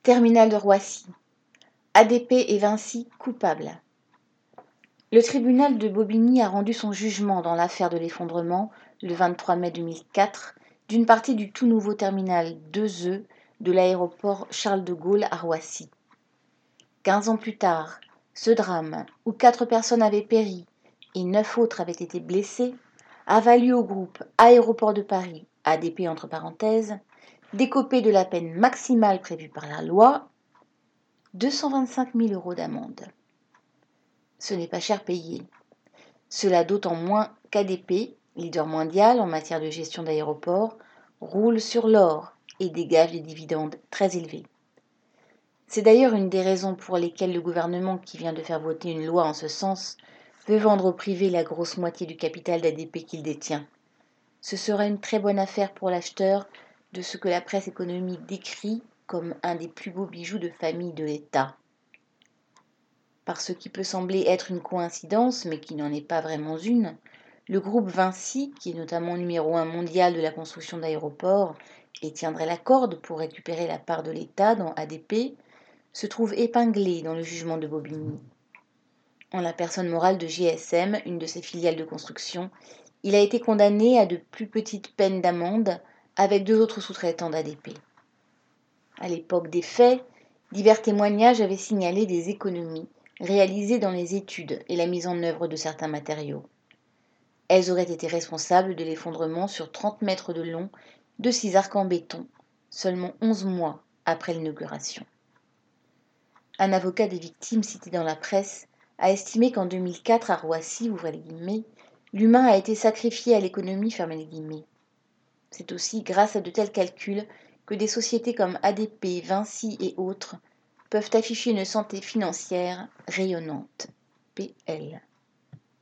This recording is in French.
Terminal de Roissy. ADP et Vinci coupables. Le tribunal de Bobigny a rendu son jugement dans l'affaire de l'effondrement, le 23 mai 2004, d'une partie du tout nouveau terminal 2E de l'aéroport Charles de Gaulle à Roissy. 15 ans plus tard, ce drame, où 4 personnes avaient péri et 9 autres avaient été blessées, a valu au groupe Aéroports de Paris, ADP entre parenthèses, d'écoper de la peine maximale prévue par la loi, 225 000 € d'amende. Ce n'est pas cher payé. Cela d'autant moins qu'ADP, leader mondial en matière de gestion d'aéroports, roule sur l'or et dégage des dividendes très élevés. C'est d'ailleurs une des raisons pour lesquelles le gouvernement qui vient de faire voter une loi en ce sens veut vendre au privé la grosse moitié du capital d'ADP qu'il détient. Ce sera une très bonne affaire pour l'acheteur de ce que la presse économique décrit comme un des plus beaux bijoux de famille de l'État. Par ce qui peut sembler être une coïncidence, mais qui n'en est pas vraiment une, le groupe Vinci, qui est notamment numéro 1 mondial de la construction d'aéroports et tiendrait la corde pour récupérer la part de l'État dans ADP, se trouve épinglé dans le jugement de Bobigny. En la personne morale de GSM, une de ses filiales de construction, il a été condamné à de plus petites peines d'amende avec 2 autres sous-traitants d'ADP. À l'époque des faits, divers témoignages avaient signalé des économies réalisées dans les études et la mise en œuvre de certains matériaux. Elles auraient été responsables de l'effondrement sur 30 mètres de long de 6 arcs en béton, seulement 11 mois après l'inauguration. Un avocat des victimes cité dans la presse a estimé qu'en 2004 à Roissy, l'humain a été sacrifié à l'économie, C'est aussi grâce à de tels calculs que des sociétés comme ADP, Vinci et autres peuvent afficher une santé financière rayonnante. PL.